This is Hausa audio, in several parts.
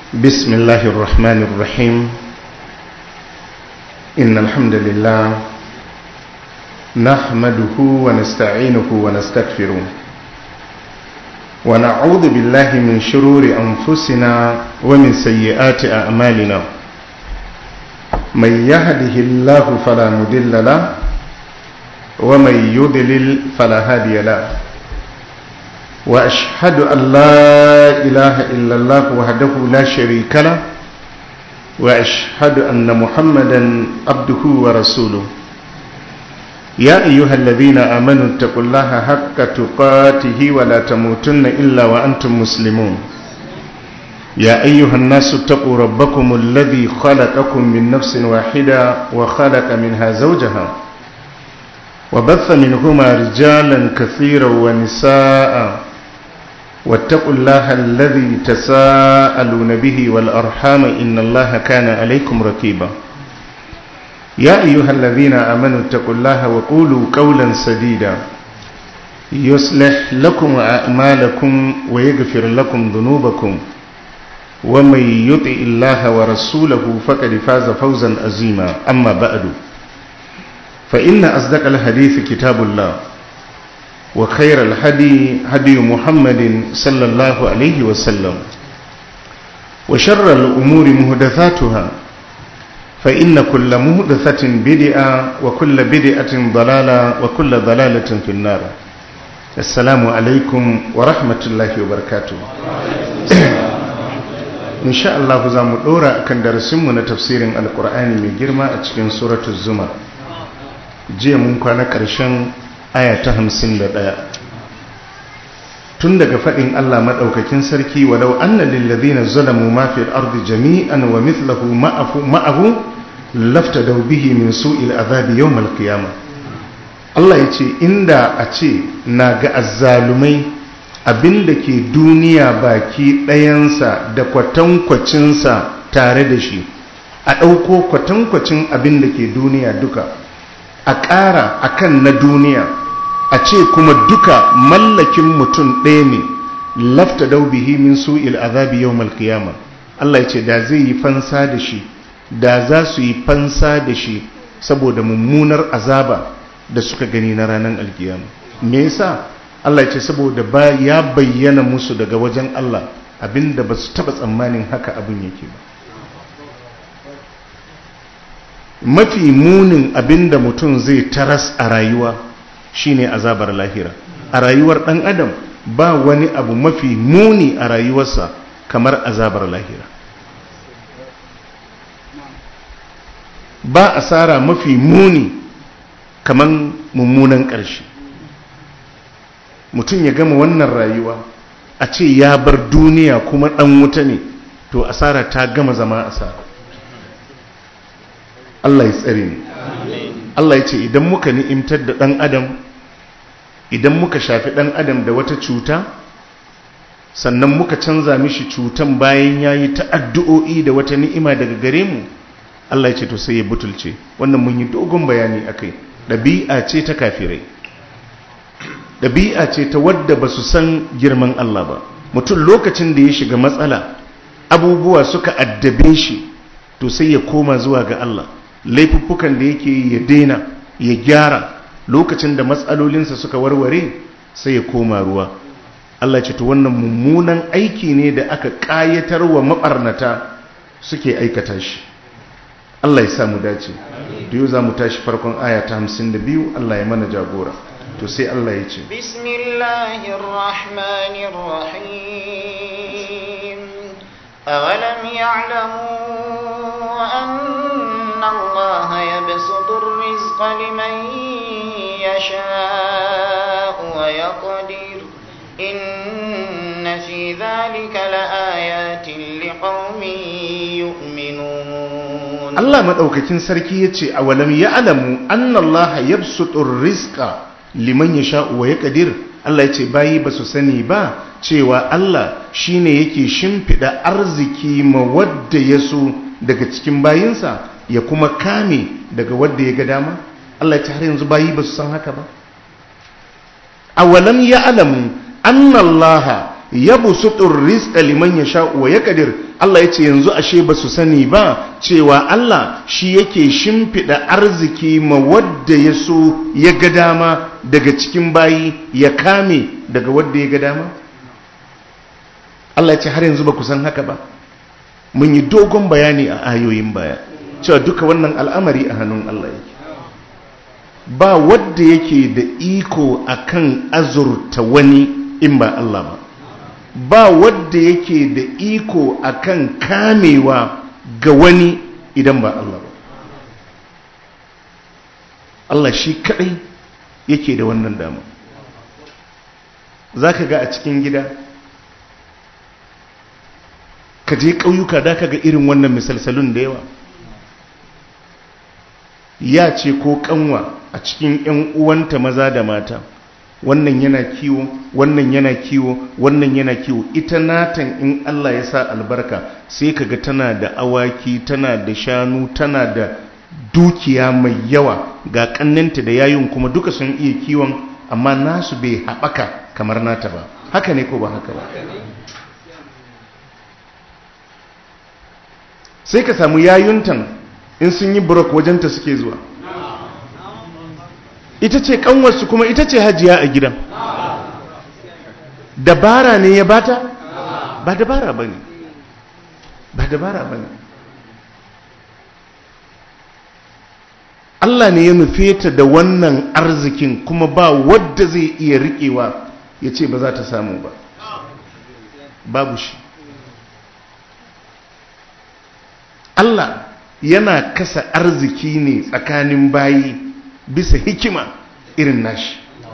بسم الله الرحمن الرحيم. إن الحمد لله نحمده ونستعينه ونستغفره ونعوذ بالله من شرور أنفسنا ومن سيئات أعمالنا. من يهده الله فلا مضل له ومن يضلل فلا هادي له. وأشهد أن لا إله إلا الله وحده لا شريك له وأشهد أن محمدا عبده ورسوله. يا أيها الذين آمنوا اتقوا الله حق تقاته ولا تموتن إلا وأنتم مسلمون. يا أيها الناس اتقوا ربكم الذي خلقكم من نفس واحدة وخلق منها زوجها وبث منهما رجالا كثيرا ونساء واتقوا الله الذي تساءلون به والأرحام إن الله كان عليكم رقيبا. يا أيها الذين آمنوا اتقوا الله وقولوا قولا سديدا يصلح لكم أعمالكم ويغفر لكم ذنوبكم ومن يطع الله ورسوله فقد فاز فوزا عظيما. أما بعد فإن أصدق الحديث كتاب الله وخير الهدي هدي محمد صلى الله عليه وسلم وشر الأمور محدثاتها فإن كل محدثة بدعة وكل بدعة ضلالة وكل ضلالة في النار. السلام عليكم ورحمة الله وبركاته. إن شاء الله زامو دورا كان درسمنا تفسير القرآن من جرما أتكين سورة الزمر. jiya mun kwana ƙarshen aya ta 51 tun daga faɗin Allah maɗaukakin sarki walau anna lillazina zalamu ma fil ardi jami'an wa mithluhu ma'ahu laftadaw bihi min su'il azabi yawmal qiyamah. Allah yace inda a ce na ga azzalumai abinda ke duniya baki ɗayansa da kwatankwacinsa tare da shi a ɗauko kwatankwacin abinda ke duniya duka a ƙara a kan na duniya a ce kuma duka mallakin mutum ɗaya ne lafta daubihi min su'il azabi yawmal qiyamah. Allah ya ce da zai yi fansa da shi, da za su yi fansa da shi saboda mummunar azaba da suka gani na ranar alkiyama. Me yasa? Allah ya ce saboda ya bayyana musu daga wajen Allah abinda ba su taɓa tsammanin haka abin yake ba. Mafi munin abinda mutum zai taras a rayuwa shine azabar lahira. A rayuwar ɗan adam ba wani abu mafi muni a rayuwarsa kamar azabar lahira. Ba asara mafi muni kamar mummunan ƙarshe. Mutum ya gama wannan rayuwa a ce ya bar duniya kuma ɗan wuta ne, to asara ta gama zama asara. Allah ya tsare ni. Allah ya ce idan muka ni'imtar da ɗan adam, idan muka shafi ɗan adam da wata cuta, sannan muka canza mishi cutan bayan ya yi ta'addu'o'i da wata ni'ima daga gare mu, Allah ya ce to sai ya butulce. Wannan mun yi dogon bayani a kai. Ɗabi'a ce ta kafirai, ɗabi'a ce ta wadda ba su san girman Allah ba. Mutum lokacin da ya shiga matsala, abubuwa suka addabe shi, to sai ya koma zuwa ga Allah. Laifuffukan da yake ya daina ya gyara. Lokacin da matsalolinsa suka warware sai ya koma ruwa. Allah ce to wannan mummunan aiki ne da aka ƙayatar wa maɓarnata suke aikata shi. Allah ya samu dace. Da yau za mu tashi farkon aya ta 52. Allah ya mana jagora. To sai Allah ya ce Bismillahirrahmanirrahim. Awalam ya'lamu أن الله يبسط الرزق لمن يشاء ويقدر إن في ذلك لآيات لقوم يؤمنون. الله مدوكاكين سركي يتي أولم يعلموا أن الله يبسط الرزق liman yasha wa yaqdir. Allah yace bayi basu sani ba cewa Allah shine yake shimfida arziki ma wadda yaso daga cikin bayinsa ya kuma kame daga wadda ya ga dama. Allah ya ce har yanzu bayi ba su san haka ba. Awalam ya'lamu anna Allah yabsutur rizqa liman yasha'u wa yaqdir. Allah yace yanzu ashe ba su sani ba cewa Allah shi yake shimfida arziki ma wadda ya so ya ga dama daga cikin bayi ya kame daga wadda ya ga dama. Allah yace har yanzu ba ku san haka ba. Mun yi dogon bayani a ayoyin baya cewa duka wannan al'amari a hannun Allah yake. Ba wadda yake da iko akan azurta wani in ba Allah ba. Ba wadda yake da iko akan kamewa ga wani idan ba Allah ba. Allah shi kadai yake da wannan dama. Zaka ga a cikin gida, ka je ƙauyuka da ka ga irin wannan misalsalun da yawa. Ya ce ko kanwa a cikin 'yan uwanta maza da mata, wannan yana kiwo, wannan yana kiwo, wannan yana kiwo. Ita natan in Allah ya sa albarka sai kaga tana da awaki, tana da shanu, tana da dukiya mai yawa, ga kannanta da yayun kuma duka sun iya kiwon, amma nasu bai haɓaka kamar nata ba. Haka ne ko ba haka ba? Sai ka samu yayuntan in sun yi burok wajenta suke zuwa. Ita ce kanwarsu kuma ita ce hajiya a gidan. Dabara ne ya bata? Ba dabara bane. Ba dabara bane. Allah ne ya nufe ta da wannan arzikin kuma ba wadda zai iya riƙewa ya ce ba za ta samu ba. Babu shi. Allah yana kasa arziki ne tsakanin bayi bisa hikima irin nashi.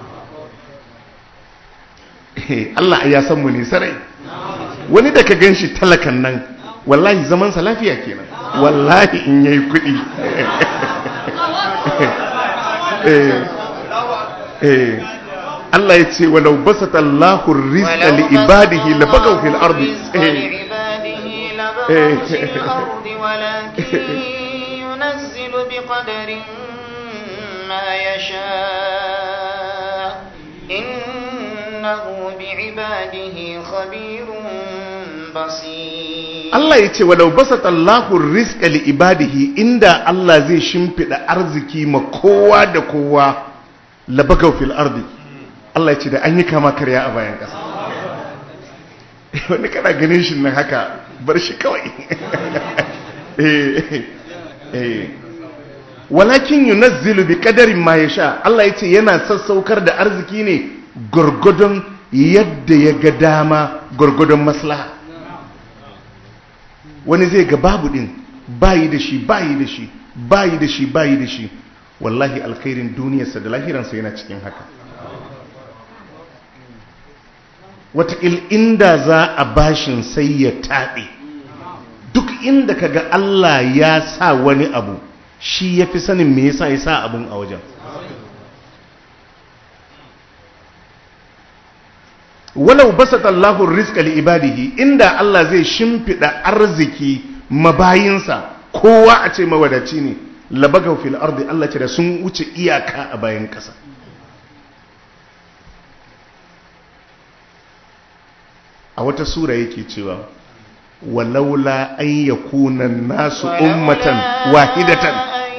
Allah ya san mu ne sarai. Wani da ka ganshi talakan nan wallahi zaman sa lafiya kenan. Wallahi in yayi kuɗi. Allah ya ce walau basata Allahu rizqa li ibadihi labagaw fil ardi. ولكن ينزل بقدر ما يشاء إنه بعباده خبير بصير. Allah ya ce walau basata Allahu rizqa li ibadihi, inda Allah zai shimfida arziki ma kowa da kowa labagaw fil ardi. Allah ya ce da an yi kama karya a bayan ƙasa. Wani kana ganin shi nan haka bar shi kawai. Walakin yunazzilu bi qadarin ma yasha. Allah yace yana sassaukar da arziki ne gurgudun yadda ya ga dama, gurgudun maslaha. Wani zai ga babu din, bayi da shi, bayi da shi, bayi da shi, bayi da shi. Wallahi alkhairin duniyarsa da lahiransa yana cikin haka. Wataƙil inda za a bashin sai ya taɓe. Duk inda kaga Allah ya sa wani abu, shi ya fi sanin me yasa ya sa abun a wajen. Walau basata Allahu rizqa li ibadihi, inda Allah zai shimfida arziki mabayinsa, kowa a ce mawadaci ne, labagaw fil ardi. Allah ce da sun wuce iyaka a bayan ƙasa. A wata sura yake cewa walaula an yakuna nasu ummatan wahidatan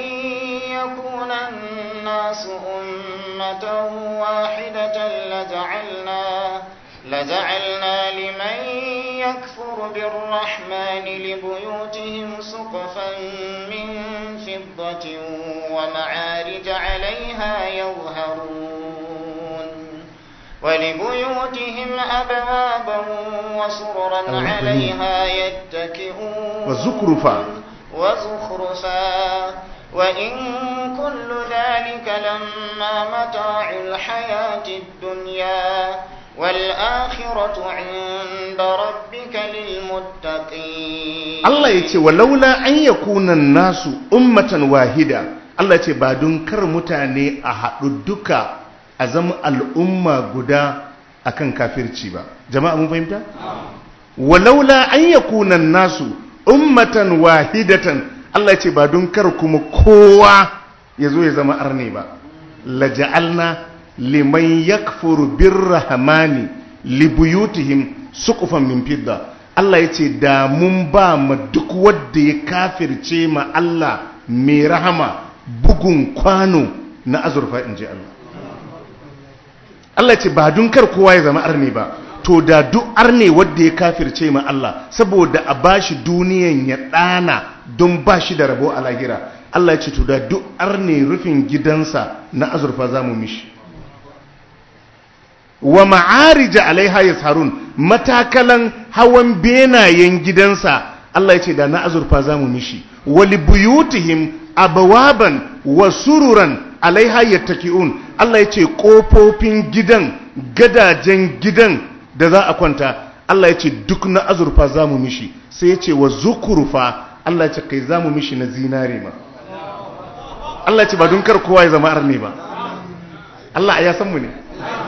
لجعلنا لمن يكفر بالرحمن لبيوتهم سقفا من فضة ومعارج عليها يظهرون ولبيوتهم أبوابا وسررا عليها يتكئون وزخرفا وإن كل ذلك لما متاع الحياة الدنيا والآخرة عند ربك للمتقين. الله يتي ولولا أن يكون الناس أمة واحدة. الله يتي بعدون كرمتاني أحددك أزم الأمة قدا أكن كافر تشيبا. جماعة مو فهمتا؟ ولولا أن يكون الناس أمة واحدة. الله يتي بعدون كركم كوا يزو يزم أرنيبا لجعلنا liman yakfuru birrahmani libuyutihim suqufan min fidda. Allah ya ce da mun ba ma duk wanda ya kafirce ma Allah mai rahama bugun kwano na azurfa, in ji Allah. Allah ya ce ba dun kar kowa ya zama arne ba, to da duk arne wanda ya kafirce ma Allah saboda a bashi duniyan ya ɗana don bashi da rabo a lahira, Allah ya ce to da duk arne rufin gidansa na azurfa za mu mishi. Wa ma'arija alaiha yasharun, matakalan hawan benayen gidansa Allah ya ce da na azurfa za mu mishi. Wali buyutihim abawaban wa sururan alaiha yattaki'un, Allah ya ce kofofin gidan, gadajen gidan da za a kwanta, Allah ya ce duk na azurfa za mu mishi. Sai ya ce wa zukurufa, Allah ya ce kai za mu mishi na zinare ma. Allah ya ce ba don kar kowa ya zama arne ba, Allah ya san mu ne.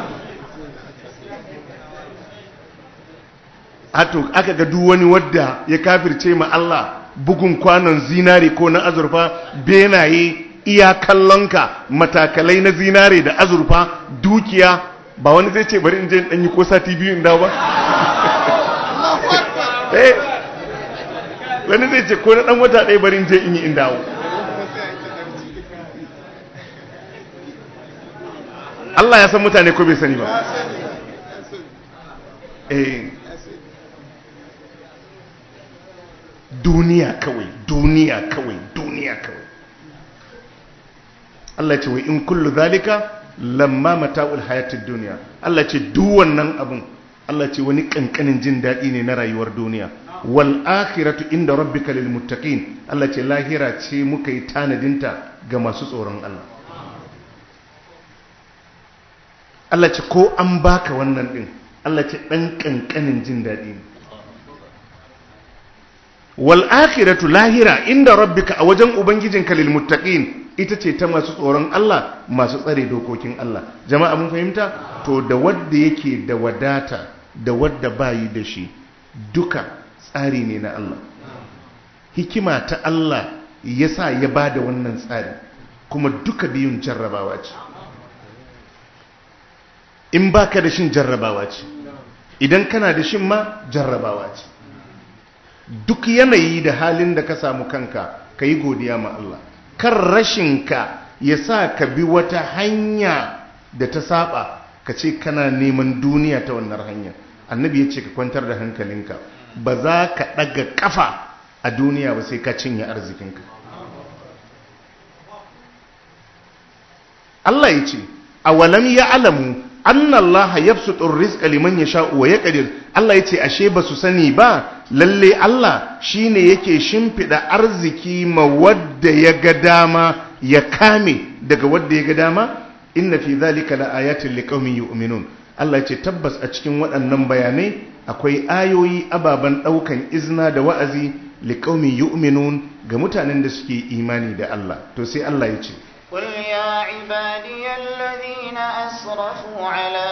Hato aka ga duk wani wadda ya kafirce ma Allah bugun kwanon zinare ko na azurfa, benaye iya kallonka, matakalai na zinare da azurfa, dukiya, ba wani zai ce bari in je in danyi ko sati biyu in dawo ba. Wani zai ce ko na dan wata ɗaya bari in je in yi in dawo. Allah ya san mutane ko bai sani ba. Duniya kawai, duniya kawai, duniya kawai. Allah ya ce wa in kullu zalika lamma mata'ul hayatid dunya. Allah ya ce duk wannan abun, Allah ya ce wani kankanin jin daɗi ne na rayuwar duniya. Wal akhiratu inda rabbika lil muttaqin. Allah ya ce lahira ce muka yi tanadinta ga masu tsoron Allah. Allah ya ce ko an baka wannan din, Allah ya ce dan kankanin jin daɗi ne. Wal akhiratu lahira inda rabbika a wajen ubangijinka lil muttaqin, ita ce ta masu tsoron Allah, masu tsare dokokin Allah. Jama'a mun fahimta? To da wanda yake da wadata da wanda bayi da shi duka tsari ne na Allah. Hikima ta Allah yasa ya bada wannan tsari, kuma duka biyun jarrabawa ce. In baka da shin jarrabawa ce, idan kana da shin ma jarrabawa ce. Duk yanayi da halin da ka samu kanka, ka yi godiya ma Allah. Kan rashinka ya sa ka bi wata hanya da ta saba, ka ce kana neman duniya ta wannan hanya. Annabi ya ce ka kwantar da hankalinka, ba za ka ɗaga ƙafa a duniya ba sai ka cinye arzikinka. Allah ya ce, awalam ya alamu annallaha yabsutur rizqa liman yasha'u wa yaqdir. Allah yace ashe basu sani ba, lalle Allah shine yake shimfida arziki ma wadda ya ga dama, ya kame daga wadda ya ga dama. Inna fi dhalika laayatin liqaumin yu'minun. Allah yace tabbas a cikin waɗannan bayanai akwai ayoyi ababan daukan izna da wa'azi liqaumin yu'minun, ga mutanen da suke imani da Allah. To sai Allah yace قل يا عبادي الذين أسرفوا على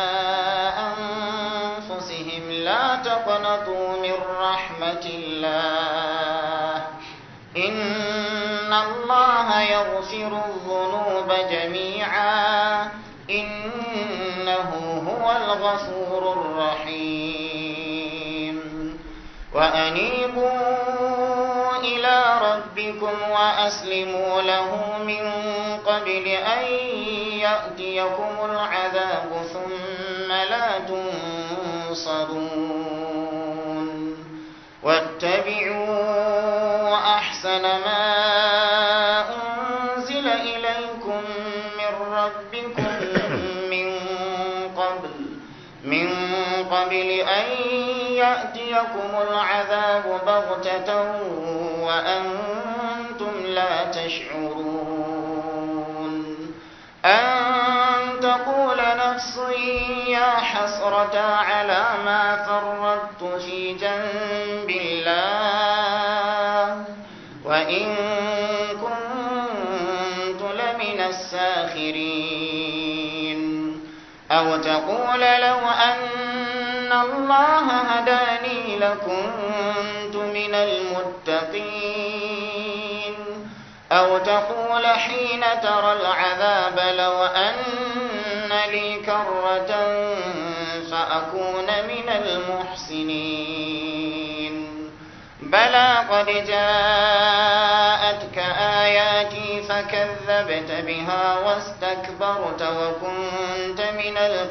أنفسهم لا تقنطوا من رحمة الله إن الله يغفر الذنوب جميعا إنه هو الغفور الرحيم وأنيبوا إلى ربكم وأسلموا له من قبل أن يأتيكم العذاب ثم لا تنصرون واتبعوا أحسن ما أنزل إليكم من ربكم من قبل أن يأتيكم العذاب بغتة وأنتم لا تشعرون أن تقول نفس يا حسرة على ما فرطت في جنب الله وإن كنت لمن الساخرين أو تقول لو أن الله هداني لكنت من المتقين أو تقول حين ترى العذاب لو أن لي كرة فأكون من المحسنين بلى قد جاءتك آياتي فكذبت بها واستكبرت وكنت من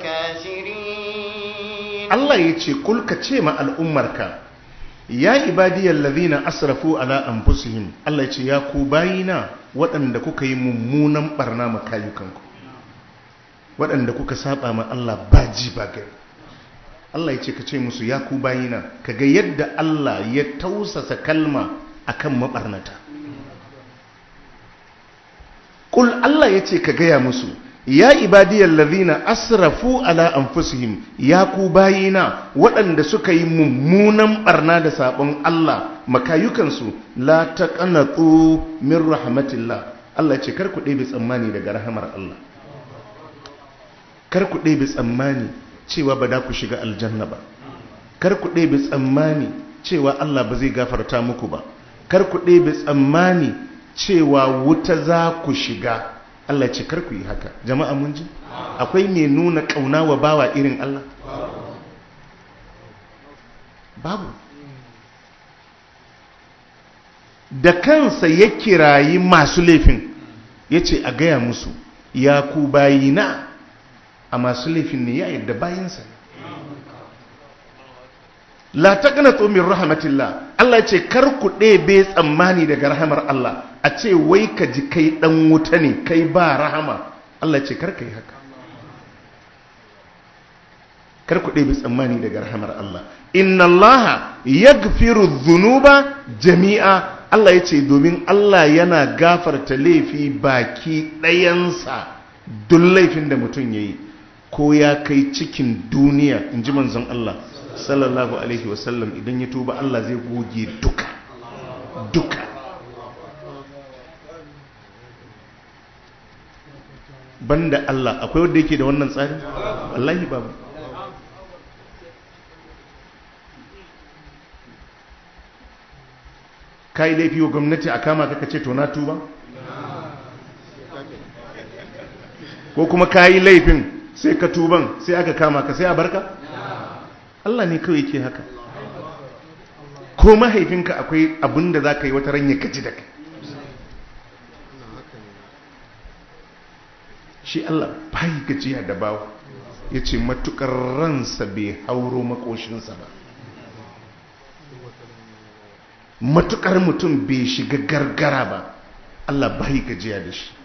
الكافرين Allah ya ce kulka ce ma al'ummarka ya ibadiyar lazina asrafu ala anfusihim. Allah ya ce ya ku bayina waɗanda kuka yi mummunan ɓarna makayukanku, waɗanda kuka saba ma Allah ba ji ba gari. Allah ya ce ka ce musu ya ku bayina, ka ga yadda Allah ya tausasa kalma akan maɓarnata. Kul Allah ya ce ka gaya musu ya ibadiyar lazina asrafu ala anfusihim, ya ku bayina waɗanda suka yi mummunan ɓarna da saɓon Allah makayukansu, la taqnatu min rahmatillah. Allah ya ce kar ku ɗebe tsammani daga rahamar Allah, kar ku ɗebe tsammani cewa ba da ku shiga aljanna ba, kar ku ɗebe tsammani cewa Allah ba zai gafarta muku ba, kar ku ɗebe tsammani cewa wuta za ku shiga. Allah ce kar ku yi haka. Jama'a mun ji? Akwai mai nuna ƙauna wa bawa irin Allah? Babu. Da kansa ya kirayi masu laifin ya ce a gaya musu ya ku bayina, a masu laifin ne ya yadda bayinsa ne. La taqnatu min rahmatillah. Allah ce kar ku ɗebe tsammani daga rahamar Allah, a ce wai ka ji kai dan wuta ne, kai ba rahama. Allah ce kar kai haka, kar ku ɗebe tsammani daga rahamar Allah. Inna Allah yaghfiru dhunuba jami'a. Allah ya ce domin Allah yana gafarta laifi baki ɗayansa, duk laifin da mutum yayi ko ya kai cikin duniya, in ji manzon Allah sallallahu alaihi wasallam, idan ya tuba Allah zai goge duka duka. Banda Allah akwai wanda yake da wannan tsarin? Wallahi babu. Kai laifi wa gwamnati a kama ka ce to na tuba? Ko kuma kayi laifin sai ka tuban sai aka kama ka sai a barka? Allah ne kawai yake haka. Ko mahaifinka akwai abin da za ka yi wata ran ya gaji da kai. Shi Allah bai gajiya da bawa, ya ce matukar ransa bai hauro makoshinsa ba, matukar mutum bai shiga gargara ba, Allah bai gajiya da shi.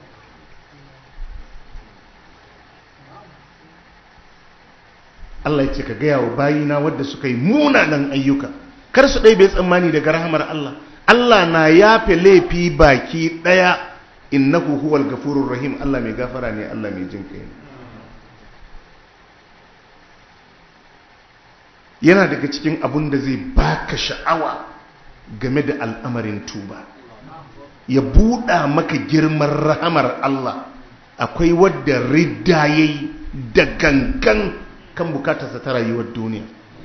Allah ya ce ka gaya wa bayina wadda suka yi munanan ayyuka kar su ɗai bai tsammani daga rahamar Allah. Allah na yafe laifi baki ɗaya, innahu huwal gafurur rahim. Allah mai gafara ne, Allah mai jin kai ne. Yana daga cikin abun da zai baka sha'awa game da al'amarin tuba, ya buɗa maka girman rahamar Allah. Akwai wadda ridda yayi da gangan kan bukatarsa ta rayuwar duniya,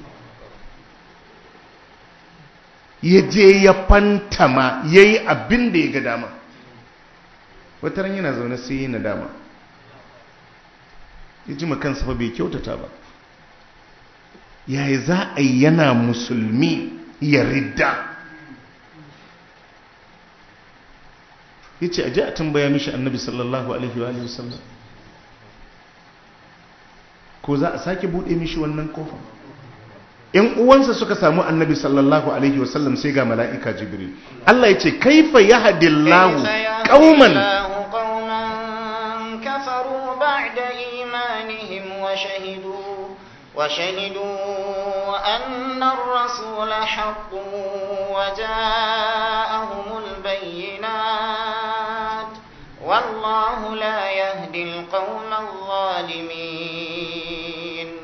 ya je ya fantama ya yi abin da ya ga dama. Wata ran yana zaune sai yi nadama, ya ji makansa fa bai kyautata ba. Yaya za a yi yana musulmi ya ridda? Ya ce aje a tambaya mishi annabi sallallahu alaihi wa sallam, ko za a sake buɗe mishi wannan kofa. ‘Yan uwansa suka samu annabi sallallahu alaihi wasallam sai ga mala'ika Jibril. Allah ya ce, kaifa ya hadillahu ƙauman kafaru ba'da imanihim wa shahidu anna ar-rasula haqqun wa ja'ahumul bayyinat wallahu la yahdi al-qawma adh-dhalimin.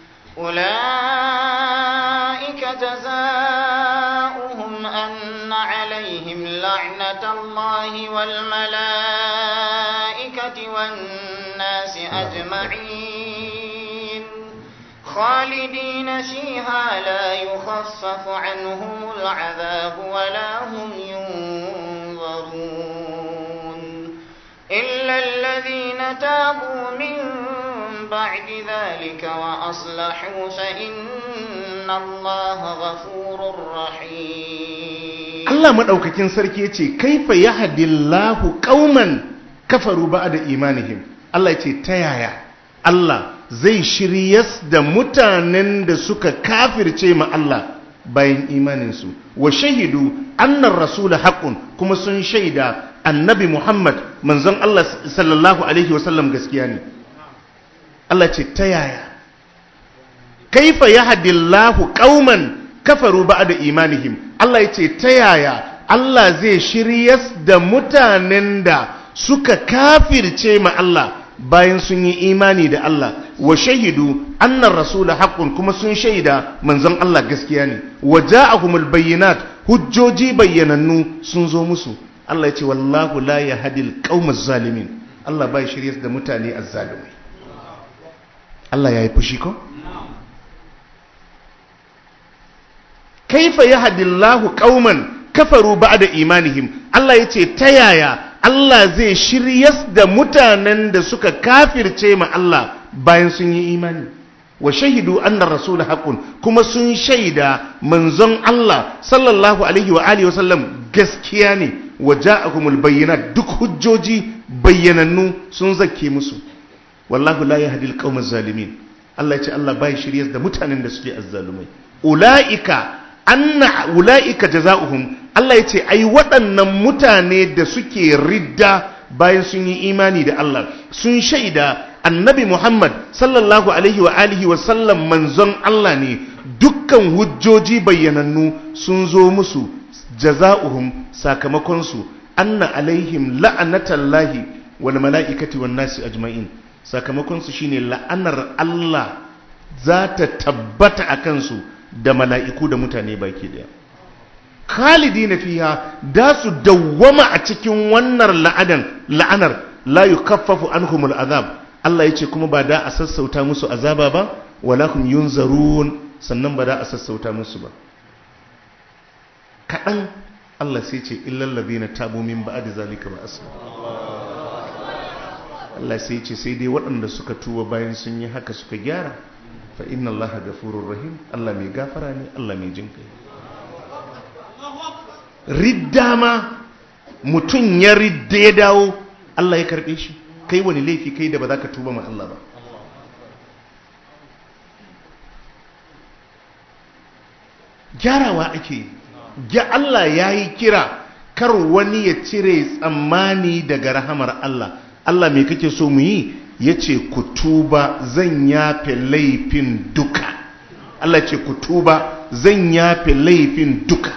أولئك جزاؤهم أن عليهم لعنة الله والملائكة والناس أجمعين خالدين فيها لا يخفف عنهم العذاب ولا هم ينظرون إلا الذين تابوا من بعد ذلك وأصلحوا فإن الله غفور رحيم. Allah madaukakin sarki yace kaifa yahdillahu qauman kafaru ba'da imanihim. Allah yace ta yaya Allah zai shiryas da mutanen da suka kafirce ma Allah bayan imaninsu, wa shahidu annar rasula haqqun, kuma sun shaida annabi Muhammad manzon Allah sallallahu alaihi wasallam gaskiya ne. Allah ce ta yaya kaifa yahdillahu qauman kafaru ba'da imanihim. Allah ya ce ta yaya Allah zai shiryas da mutanen da suka kafirce ma Allah bayan sun yi imani da Allah, wa shahidu annar rasula haqqun, kuma sun shaida manzon Allah gaskiya ne, wa ja'ahumul bayyinat, hujjoji bayyanannu sun zo musu. Allah ya ce wallahu la yahdil qaumaz zalimin. Allah bai shiryar da mutane azzalumai. Allah yayi fushi ko? Kaifa yahdillahu qauman kafaru ba'da imanihim. Allah ya ce ta yaya Allah zai shiryas da mutanen da suka kafirce ma Allah bayan sun yi imani, wa shahidu annar rasul haqqun, kuma sun shaida manzon Allah sallallahu alaihi wa alihi wasallam gaskiya ne, wa ja'akumul bayyinat, duk hujjoji bayyanannu sun zakke musu. Wallahu la yahdil qaumaz zalimin. Allah ya ce Allah bai shiryas da mutanen da suke azzalumai. Ula'ika jaza'uhum, Allah ya ce ai waɗannan mutane da suke ridda bayan sun yi imani da Allah, sun shaida annabi Muhammad sallallahu alaihi wa alihi wa sallam manzon Allah ne, dukkan hujjoji bayyanannu sun zo musu, jaza'uhum, sakamakonsu anna alaihim la'anatallahi wal mala'ikati wan nasi ajma'in. Sakamakonsu shine la'anar Allah za ta tabbata a kansu da mala'iku da mutane baki daya. Khalidina fiha, da su dawwama a cikin wannan la'anar, la yukaffafu anhumul azab. Allah yace kuma ba da a sassauta musu azaba ba, wala hum yunzarun, sannan ba da a sassauta musu ba. Kaɗan Allah sai ce illal ladina tabu min ba'di zalika wa asla. Allah sai ce sai dai waɗanda suka tuba bayan sun yi haka suka gyara, fa inna Allaha ghafurur rahim. Allah mai gafara ne, Allah mai jin kai. Ridda ma mutum ya ridda ya dawo, Allah ya karbe shi. Kai wani laifi kai da ba za ka tuba ma Allah ba? Gyarawa ake. Allah ya yi kira kar wani ya cire tsammani daga rahamar Allah. Allah me kake so mu yi? Ya ce ku tuba zan yafe laifin duka. Allah ce ku tuba zan yafe laifin duka.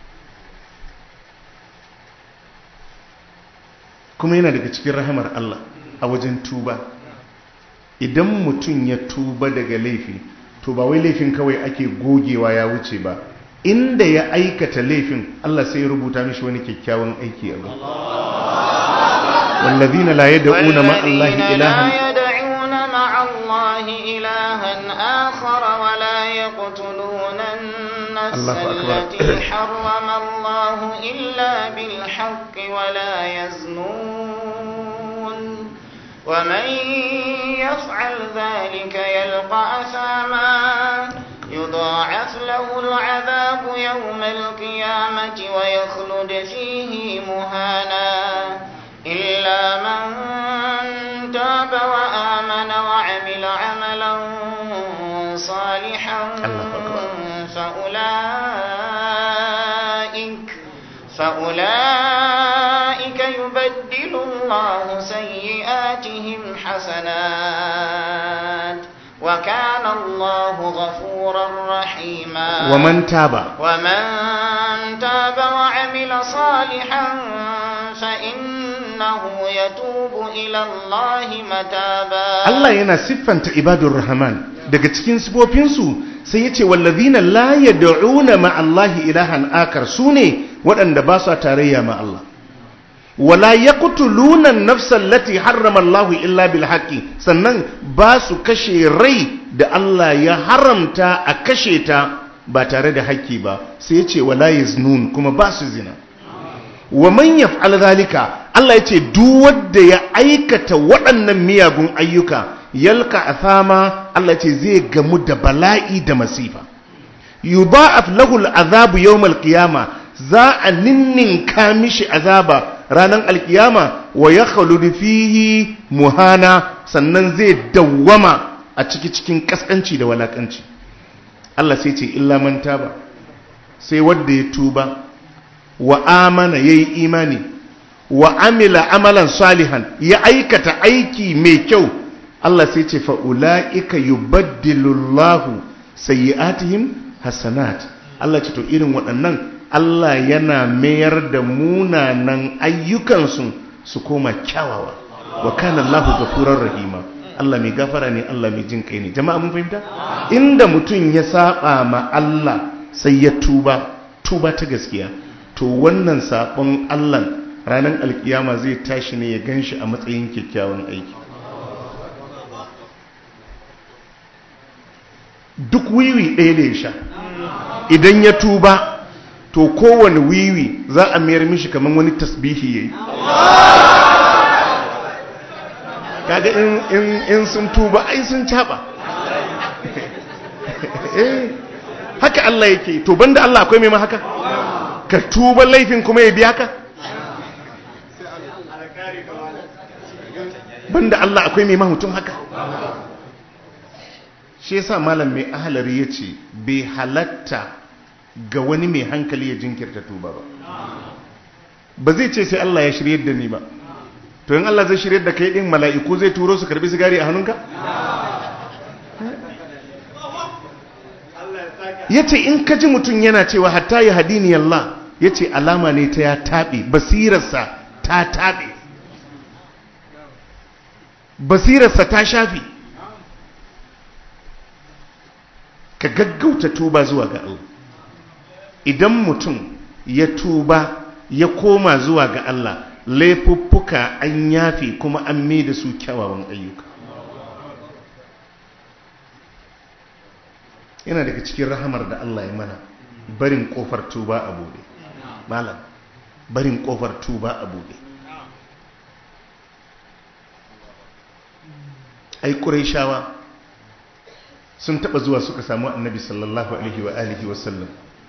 Kuma yana daga cikin rahamar Allah a wajen tuba. Idan mutum ya tuba daga laifi, to ba wai laifin kawai ake gogewa ya wuce ba, inda ya aikata laifin Allah sai ya rubuta mishi wani kyakkyawan aiki a gaba. والذين لا يدعون مع الله إلها آخر ولا يقتلون النفس التي حرم الله إلا بالحق ولا يزنون ومن يفعل ذلك يلقى أثاما يضاعف له العذاب يوم القيامة ويخلد فيه مهانا إلا من تاب وآمن وعمل عملا صالحا فأولئك يبدل الله سيئاتهم حسنات وكان الله غفورا رحيما. ومن تاب وعمل صالحا فإنه يتوب إلى الله متابا. Allah yana siffanta ibadur rahman daga cikin sifofinsu sai yace wallazina la yad'una ma'allahi ilahan akar, sune waɗanda ba su tarayya ma Allah. Wala yaqtuluna an-nafsa allati harrama Allah illa bil haqqi, sannan ba su kashe rai da Allah ya haramta a kashe ta ba tare da haƙƙi ba, sai yace wala yaznun, kuma ba su zina. Wa man yaf'al zalika, Allah yace duk wanda ya aikata waɗannan miyagun ayyuka, yalqa athama, Allah ce zai gamu da bala'i da masifa. Yudha'af lahu al'azabu yawm al-qiyama, za a ninninka mishi azaba ranar alkiyama, wa yakhlud fihi muhana, sannan zai dawwama a cikin kaskanci da walakanci. Allah sai ce illa man taba, sai wanda ya tuba, wa amana yayi imani, wa amila amalan salihan, ya aikata aiki mai kyau. Allah sai ce fa ulaika yubaddilullahu sayyi'atihim hasanat. Allah ce to irin waɗannan Allah yana mayar da munanan ayyukansu su koma kyawawa. Wa kana Allahu ghafurur rahima. Allah mai gafara ne, Allah mai jin kai ne. Jama'a mun fahimta? Inda mutum ya saba ma Allah sai ya tuba ta gaskiya, to wannan sabon Allah ranar alkiyama zai tashi ne ya ganshi a matsayin kyakkyawan aiki. Duk wiwi ɗaya da ya sha, idan ya tuba to kowane wiwi za a mayar mishi kamar wani tasbihi yayi. Kaga in sun tuba ai sun caba. Haka Allah yake. To banda Allah akwai mai ma haka? Ka tuba laifin kuma ya biya ka? Banda Allah akwai mai ma mutum haka? Shi yasa malam mai ahalari yace bai halatta ga wani mai hankali ya jinkirta tuba ba. Ba zai ce sai Allah ya shiryar da ni ba. To in Allah zai shiryar da kai din, mala'iku zai turo su karbi sigari a hannunka? Yace in ka ji mutum yana cewa hatta ya hadini Allah, yace alama ne ta ya tabe, basirarsa ta tabe, basirarsa ta shafi. Ka gaggauta tuba zuwa ga Allah. Idan mutum ya tuba ya koma zuwa ga Allah, laifuffuka an yafi kuma an mai da su kyawawan ayyuka. Yana daga cikin rahamar da Allah ya mana, barin kofar tuba a bude. Malam, barin kofar tuba a bude. Ai Qurayshawa sun taba zuwa suka samu Annabi sallallahu alaihi wa alihi wa sallam.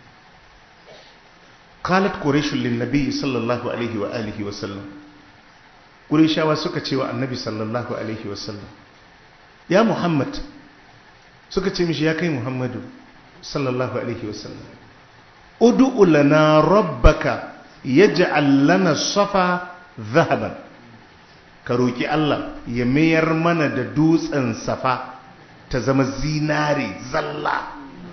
Qalat Quraysh lin Nabi sallallahu alaihi wa alihi wa sallam. Qurayshawa suka ce wa Annabi sallallahu alaihi wa sallam, ya Muhammad, suka ce mishi ya kai Muhammadu sallallahu alaihi wa sallam, ud'u lana rabbaka yaj'al lana safa dhahaban. Ka roki Allah ya mayar mana da dutsen safa ta zama zinare zalla.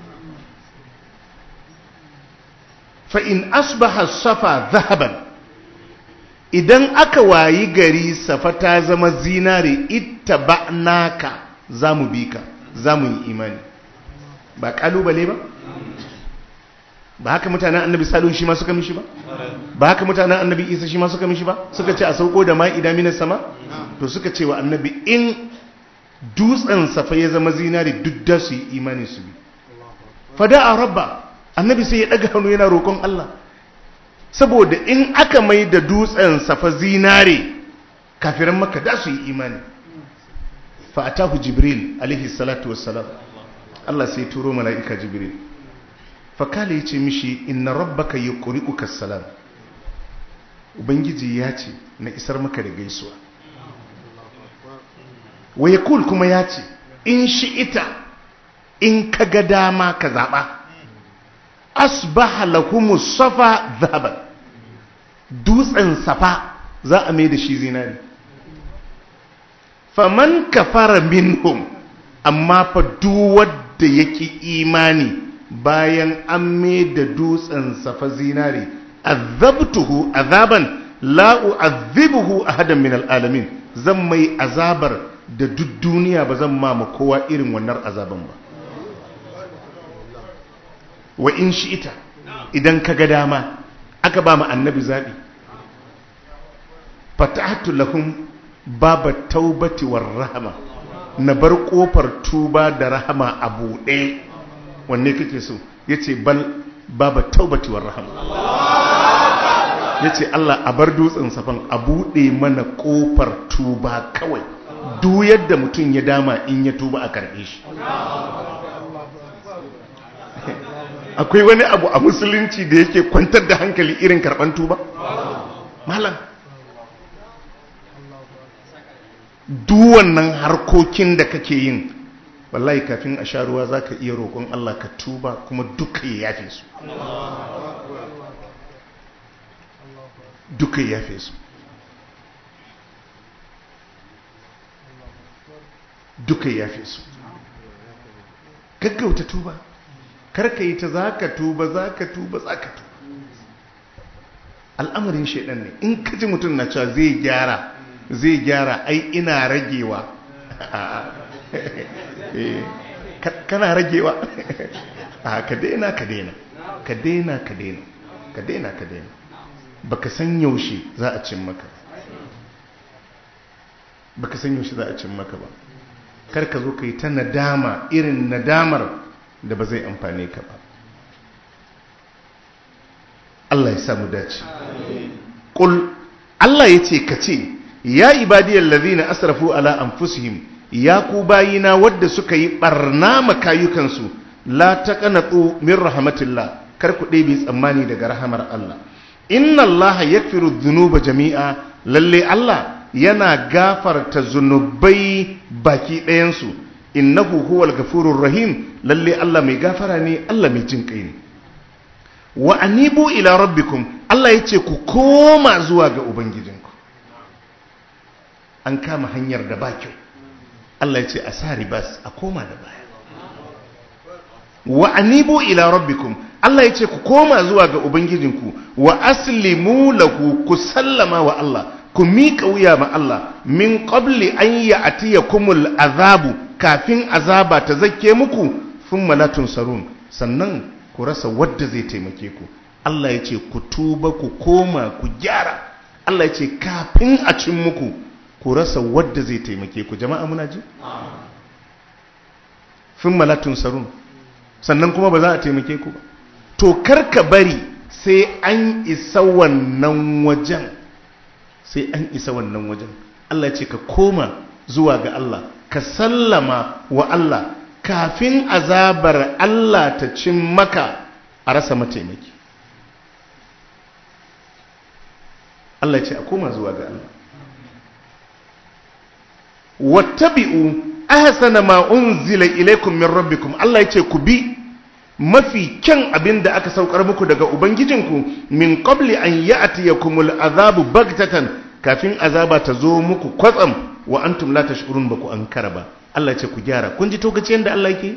Fa in asbaha safa dhahaban, idan aka wayi gari safa ta zama zinare, ittaba'naka, zamu bi ka, zamu yi imani. Ba kalubale ba? Ba haka mutanen Annabi Salihu shi ma suka mishi ba? Ba haka mutanen Annabi Isa shi ma suka mishi ba? Suka ce a sauko da ma'ida minas sama? To suka ce wa Annabi in dutsen safa ya zama zinare duk da su yi imani su bi. Fada a rabba, Annabi sai ya daga hannu yana roƙon Allah, saboda in aka mai da dutsen safa zinare, kafiran Makka da su yi imani. Fa atahu Jibril alaihi salatu wassalam, Allah sai turo mala'ika Jibril. Fa kale yace mishi inna rabbaka yuqri'uka salam, ubangiji ya ce na isar maka da gaisuwa. Wa yaqul kuma ya ce in shi'ita, in kaga dama ka zaba, asbaha lahumus safa dhahaban, dutsen safa za a mai da shi zinari. Faman kafara minhum, amma fa duk wanda yake imani bayan an mai da dutsen safa zinari, azabtuhu azaban la u'adhibuhu ahadan min alalamin, zan mai azabar da duk duniya ba zan ma kowa irin wannan azaban ba. Wa in shi'ita, idan kaga dama, aka ba mu Annabi zabi, fatahtu lahum baba taubati war rahama, na bar kofar tuba da rahama a buɗe. Wanne kake so? Yace bal baba taubati war rahama. Yace Allah a bar dutsen safan a buɗe mana kofar tuba kawai, duk yadda mutum ya dama in ya tuba a karɓe shi. Akwai wani abu a musulunci da yake kwantar da hankali irin karɓan tuba? Malam, duk wannan harkokin da kake yin, wallahi kafin a sha ruwa za ka iya roƙon Allah ka tuba kuma duka ya yafe su. Duka ya yafe su. Duka ya yafe su. Gaggauta tuba. Karka yi ta za ka tuba, za ka tuba, za ka tuba. Al'amarin shaidan ne. In ka ji mutum na cewa zai gyara, ai ina ragewa. Kana ragewa. Ka daina. Baka san yaushe za a cin maka. Baka san yaushe za a cin maka ba. Kar ka zo ka yi ta nadama irin nadamar da ba zai amfane ka ba. Allah ya samu dace. Qul, Allah yace ka ce, ya ibadiyal ladhina asrafu ala anfusihim, ya ku bayina wadda suka yi barna makayukansu, la taqnatu min rahmatillah, kar ku ɗebe tsammani daga rahamar Allah. Inna Allah yaghfiru dhunuba jami'a, lalle Allah yana gafarta zunubai baki ɗayansu. Innahu huwal ghafurur rahim, lalle Allah mai gafara ne, Allah mai jin kai ne. Wa anibu ila rabbikum, Allah yace ku koma zuwa ga ubangijinku. An kama hanyar da ba kyau, Allah yace a sa ribas a koma da baya. Wa anibu ila rabbikum, Allah yace ku koma zuwa ga ubangijinku. Wa aslimu lahu, ku sallama wa Allah, ku miƙa wuya ma Allah, min qabli an ya'tiyakumul azabu, kafin azaba ta zakke muku, thumma la tunsarun, sannan ku rasa wadda zai taimake ku. Allah ya ce ku tuba, ku koma, ku gyara. Allah ya ce kafin a cin muku, ku rasa wadda zai taimake ku. Jama'a muna ji? Thumma la tunsarun, sannan kuma ba za a taimake ku ba. To karka bari sai an isa wannan wajen. Sai an isa wannan wajen. Allah ya ce ka koma zuwa ga Allah, ka sallama wa Allah, kafin azabar Allah ta cin maka a rasa mataimaki. Allah ya ce a koma zuwa ga Allah. Wattabi'u ahsana ma unzila ilaykum min rabbikum, Allah ya ce ku bi mafi kyan abin da aka saukar muku daga ubangijinku, min qabli an ya'tiyakumul azabu bagtatan, kafin azaba ta zo muku kwatsam, wa antum la tashkurun, ba ku ankara ba. Allah ce ku gyara. Kun ji togaciyar da Allah yake?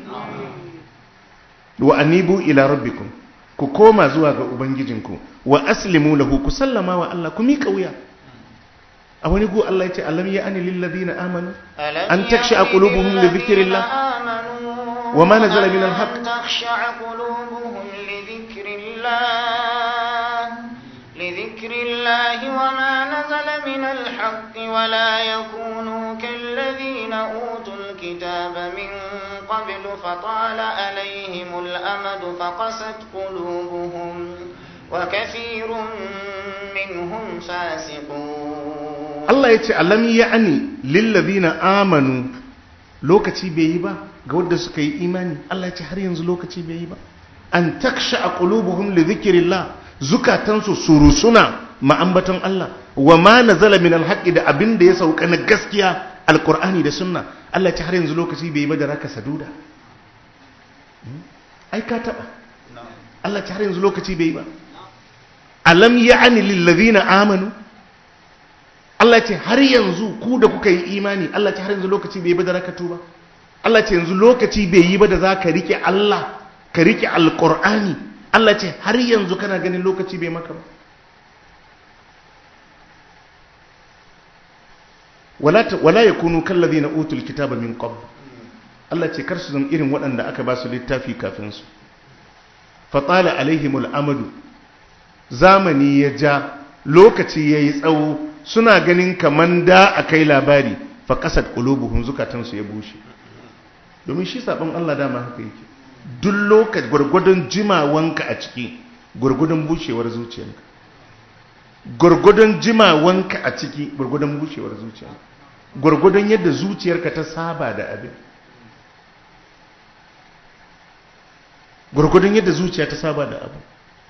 Wa anibu ila rabbikum, ku koma zuwa ga ubangijinku, wa aslimu lahu, ku sallama wa Allah, ku miƙa wuya. A wani gu Allah ya ce alam ya ani lil ladina amanu an taksha qulubuhum li dhikrillah wa ma nazala min al haqq, لذكر الله وما نزل من الحق ولا يكونوا كالذين أوتوا الكتاب من قبل فطال عليهم الأمد فقست قلوبهم وكثير منهم فاسقون. الله يتي ألم يعني للذين آمنوا lokaci bai yi ba ga wanda suka yi imani. Allah ya ce har yanzu lokaci bai yi ba. An taksha qulubuhum li dhikrillah, zukatansu surusuna ma'ambaton Allah, wa ma nazala min alhaqi, da abin da ya sauka na gaskiya alqur'ani da sunna. Allah ya ce har yanzu lokaci bai yi ba da raka saduda. Ai ka taba. Allah ya ce har yanzu lokaci bai yi ba. Alam ya'ni lil ladina amanu, Allah ce har yanzu ku da kuka yi imani, Allah ce har yanzu lokaci bai yi ba da raka tuba. Allah ce yanzu lokaci bai yi ba da za ka rike Allah, ka rike alqur'ani. Allah ce har yanzu kana ganin lokaci bai maka ba. Wala yakunu kallazina utul kitaba min qabl, Allah ce kar su zama irin waɗanda aka ba su littafi kafin su. Fatala alaihimul amadu, zamani ya ja, lokaci yayi tsawo, suna ganin kaman da akai labari, fa qasat qulubuhum, zukatansu ya bushe. Domin shi sabon Allah dama haka yake. Duk lokaci gurgudun jimawanka a ciki, gurgudun bushewar zuciyarka. Gurgudun jimawanka a ciki, gurgudun bushewar zuciyarka. gwargwadon yadda zuciyarka ta saba da abin, gwargwadon yadda zuciya ta saba da abin.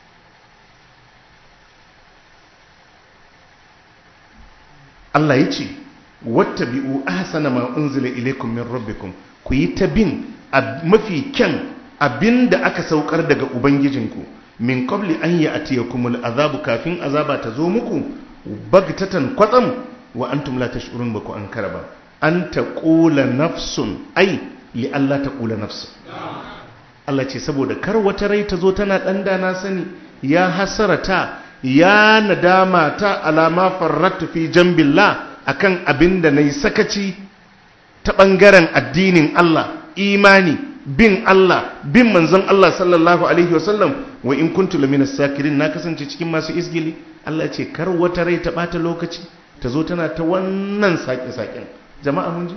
Allah ya ce wattabi'u ahsana ma unzila ilaykum min rabbikum, ku yi ta bin mafi kyan abinda aka saukar daga ubangijinku, min qabli an ya'tiyakumul azabu, kafin azaba ta zo muku bagtatan kwatsam wa antum la tash'urun, ba ku ankara ba. An taqula nafsun, ai li Allah taqula nafsun. Allah ce saboda kar wata rai ta zo tana na sani, ya hasarata, ya nadama ta alama farratu fi jambillah, akan abinda nayi sakaci ta bangaren addinin Allah, imani, bin Allah, bin manzon Allah sallallahu alaihi wasallam. Wa in kuntu laminas sakirin, na kasance cikin masu izgili. Allah ce kar wata rai ta bata lokaci ta zo tana ta wannan sake-saken. Jama'a mun ji?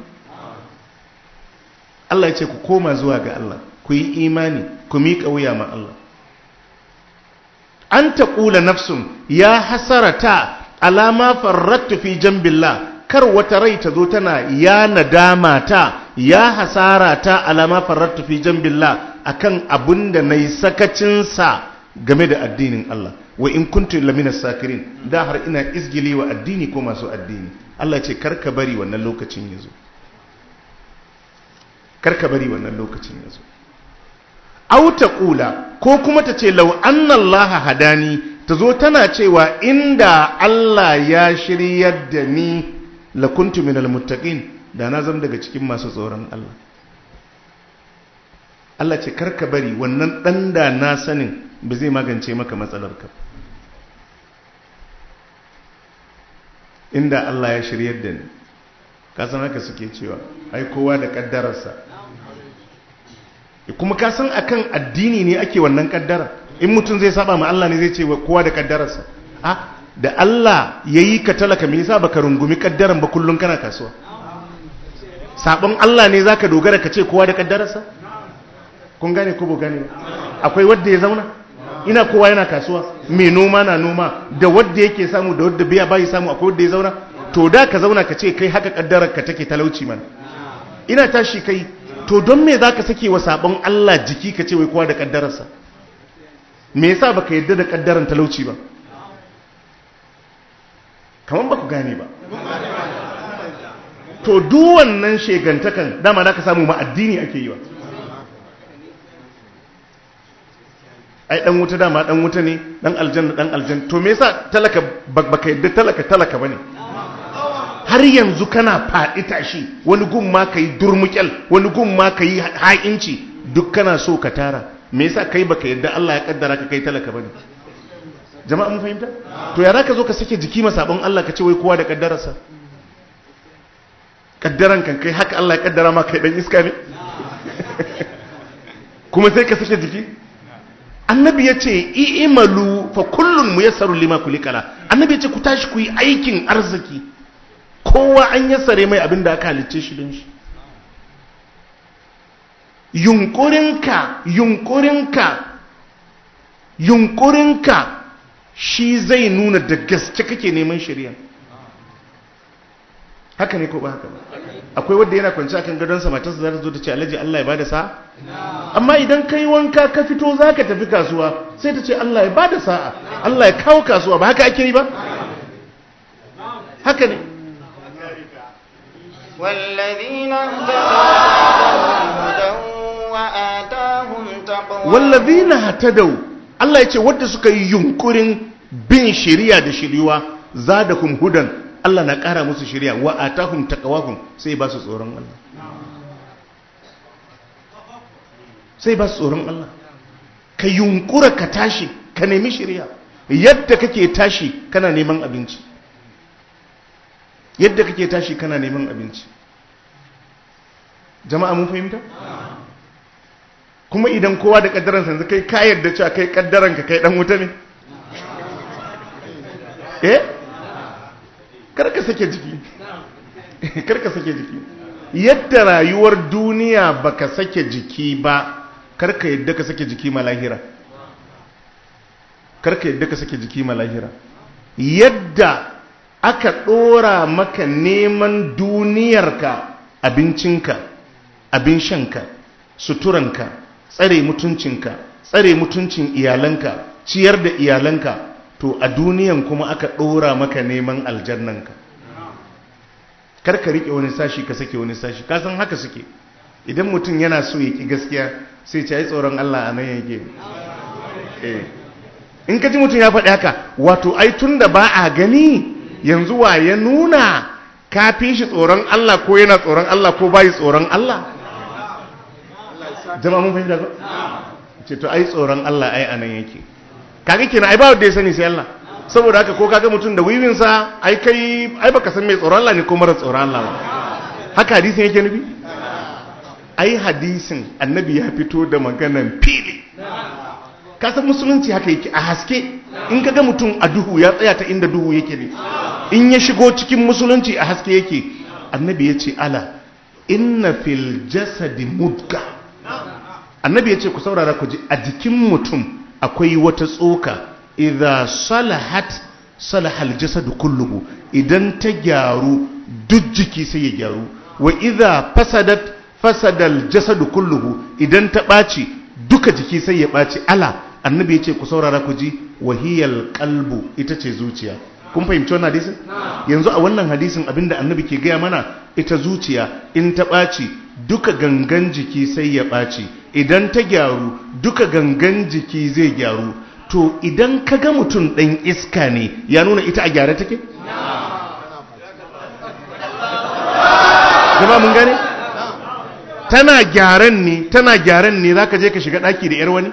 Allah ya ce ku koma zuwa ga Allah, ku yi imani, ku miƙa wuya ma Allah. An taqula nafsun, ya hasarata alama farrattu fi jambillah, kar wata rai ta zo tana ya nadama ta, ya hasara ta alama farrattu fi jambillah, akan abinda nayi sakacin sa game da addinin Allah. Wa in kuntu laminas sakirin, da har ina izgili wa addini ko masu addini. Allah ce karka bari wannan lokacin yazo, karka bari wannan lokacin yazo. Aw taqula, ko kuma ta ce law anna Allah hadani, ta zo tana cewa inda Allah ya shiryar da ni lakuntu minal muttaqin, da na zama daga cikin masu tsoron Allah. Allah ce karka bari wannan dan da na sanin ba zai magance maka matsalarka. Inda Allah ya shiryar da ni, ka san haka suke cewa ai kowa da kaddararsa. Kuma ka san akan addini ne ake wannan kaddara. In mutum zai saba ma Allah ne zai ce kowa da kaddararsa. Da Allah yayi ka talaka, me yasa baka rungumi kaddaran ba kullun kana kasuwa? Sabon Allah ne zaka dogara ka ce kowa da kaddararsa? Kun gane ko ba gane ba? Akwai wanda ya zauna? Ina kowa yana kasuwa, me noma na noma, da wanda yake samu da wanda biya bai samu, akwai wanda ya zauna? To da ka zauna ka ce kai haka kaddarar ka take talauci man. Ina tashi kai, to don me zaka sake wa sabon Allah jiki ka ce wai kowa da kaddararsa? Me yasa baka yadda da kaddaran talauci ba? Kaman baku gane ba. To duk wannan shegantakan dama da ka samu ma addini ake yi wa. Ai dan wuta dama dan wuta ne, dan aljanna dan aljanna. To me yasa talaka baka yadda talaka bane? Har yanzu kana faɗi tashi, wani gun ma kai durmukel, wani gun ma kai ha'inci, duk kana so ka tara. Me yasa kai baka yadda Allah ya kaddara ka kai talaka bane? Jama'a mun fahimta? To yara ka zo ka sake jiki ma sabon Allah ka ce wai kowa da kaddararsa? Kaddaran kan kai haka Allah ya kaddara ma kai dan iska ne? Kuma sai ka sake jiki? Annabi ya ce i'malu fa kullun muyassaru lima kulikala. Annabi ya ce ku tashi ku yi aikin arziki, kowa an yassare mai abin da aka halicce shi don shi. Yunkurinka shi zai nuna da gaske kake neman shari'a. Haka ne ko ba haka ba? Akwai wanda yana kwanci akan gadonsa, matarsa za ta zo ta ce Alhaji Allah ya bada sa'a. Amma idan kai wanka ka fito zaka tafi kasuwa, sai ta ce Allah ya bada sa'a, Allah ya kawo kasuwa. Ba haka ake yi ba? Haka ne. Wallazina hatadau, Allah ya ce wadda suka yi yunkurin bin shari'a da shiriwa, zadakum hudan, Allah na ƙara musu shari'a, wa atahum taqwahum, sai ba su tsoron Allah. Sai ba su tsoron Allah. Ka yunkura ka tashi, ka nemi shari'a. Yadda kake tashi kana neman abinci. Yadda kake tashi kana neman abinci. Jama'a mun fahimta? Kuma idan kowa da kaddaransa, yanzu kai ka yarda cewa kai kaddaranka kai dan wuta ne? Karka sake jiki. Karka sake jiki. Yadda rayuwar duniya baka sake jiki ba, karka yadda ka sake jiki ma lahira. Karka yadda ka sake jiki ma lahira. Yadda aka ɗora maka neman duniyarka, abincinka, abin shanka, suturanka, tsare mutuncinka, tsare mutuncin iyalanka, ciyar da iyalanka, to a duniyan kuma aka ɗora maka neman aljannanka. Karka riƙe wani sashi ka sake wani sashi, ka san haka suke. Idan mutum yana so ya ƙi gaskiya sai ce ai tsoron Allah a nan yake. In ka ji mutum ya faɗi haka, wato ai tun da ba a gani yanzu wa ya nuna ka fi shi tsoron Allah ko yana tsoron Allah ko bayi tsoron Allah. Jama'a mun fahimta ko? Ce to ai tsoron Allah ai a nan yake. Kaga kenan ai ba wanda ya sani sai Allah. Saboda haka ko kaga mutum da wiwinsa ai kai ai baka san mai tsoron Allah ne ko mara tsoron Allah ba. Haka hadisin yake nufi? Ai hadisin annabi ya fito da maganan fili. Kasan musulunci haka yake a haske. In kaga mutum a duhu ya tsaya ta inda duhu yake ne. In ya shigo cikin musulunci a haske yake. Annabi ya ce ala inna fil jasadi mudga. Annabi ya ce ku saurara ku ji, a jikin mutum akwai wata tsoka, idza salahat salahal jasadu kulluhu, idan ta gyaru duk jiki sai ya gyaru, wa idza fasadat fasadal jasadu kulluhu, idan ta ɓaci duka jiki sai ya ɓaci. Ala annabi ya ce ku saurara ku ji, wahiyal qalbu, ita ce zuciya. Kun fahimci wannan hadisin? Yanzu a wannan hadisin abinda annabi ke gaya mana, ita zuciya in ta ɓaci duka gangan jiki sai ya ɓaci, idan ta gyaru duka gangan jiki zai gyaru. To idan ka ga mutum ɗan iska ne, ya nuna ita a gyara take? Jama'a mun gane? Tana gyaran ne za ka je ka shiga ɗaki da ‘yar wani?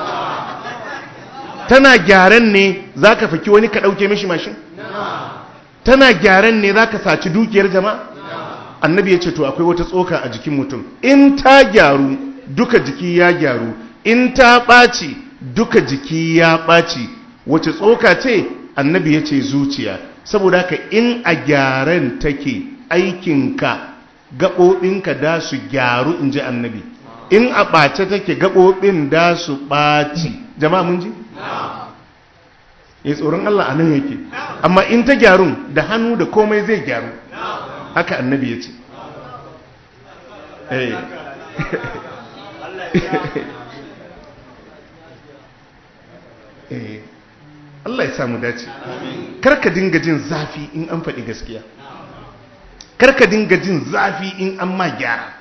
Tana gyaran ne za ka faki wani ka ɗauke mishi mashin? Tana gyaran ne za ka saci dukiyar jama'a? Annabi ya ce to akwai wata tsoka a jikin mutum, in ta gyaru duka jiki ya gyaru, in ta ɓaci duka jiki ya ɓaci. Wace tsoka ce? Annabi ya ce zuciya. Saboda haka in a gyaran take, aikinka gaɓoɓinka da su gyaru, in ji annabi. In a ɓace take, gaɓoɓin da su ɓaci. Jama'a mun ji? Ya tsoron Allah a nan yake. Amma in ta gyarun da hannu da komai zai gyaru. Haka annabi ya ce. Allah ya samu dace. Karka dinga jin zafi in an faɗi gaskiya. Karka dinga jin zafi in an ma gyara.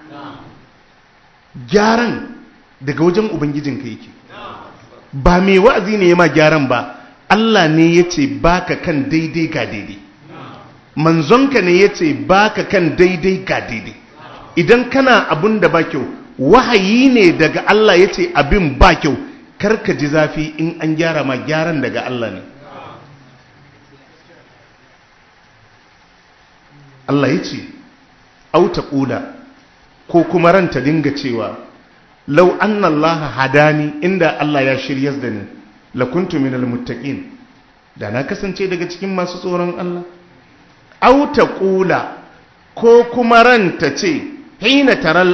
Gyaran daga wajen Ubangijinka yake. Ba mai wa'azi ne ya ma gyaran ba, Allah ne ya ce baka kan daidai ga daidai. Manzonka ne ya ce baka kan daidai ga daidai. Idan kana abun da ba kyau, wahayi ne daga Allah ya ce abin ba kyau, karka ji zafi in an gyara ma, gyaran daga Allah ne. Allah ya ce auta ƙula, ko kuma ranta dinga cewa lau anna Allah hadani, inda Allah ya shiryas da ni, lakuntu minal muttaqin, da na kasance daga cikin masu tsoron Allah. Auta ƙula, ko kuma ranta ce hina taral